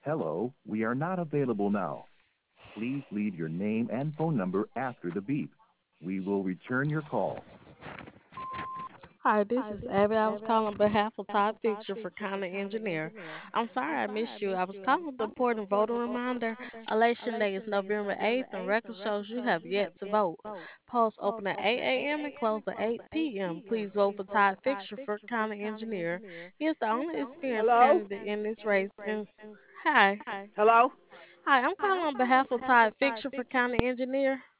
Hello, we are not available now. Please leave your name and phone number after the beep. We will return your call. Hi, this is Abby. I was calling on behalf of Todd Fixer for County Engineer. I'm sorry I missed you. I was calling with an important voter reminder. Election day is November 8th, and record shows you have yet to vote. Polls open at 8 a.m. and close at 8 p.m. Please vote for Todd Fixer for County Engineer. He is the only experienced Hello? candidate in this race. Hi. Hello? Hi, I'm calling on behalf of Todd Fixer for County Engineer.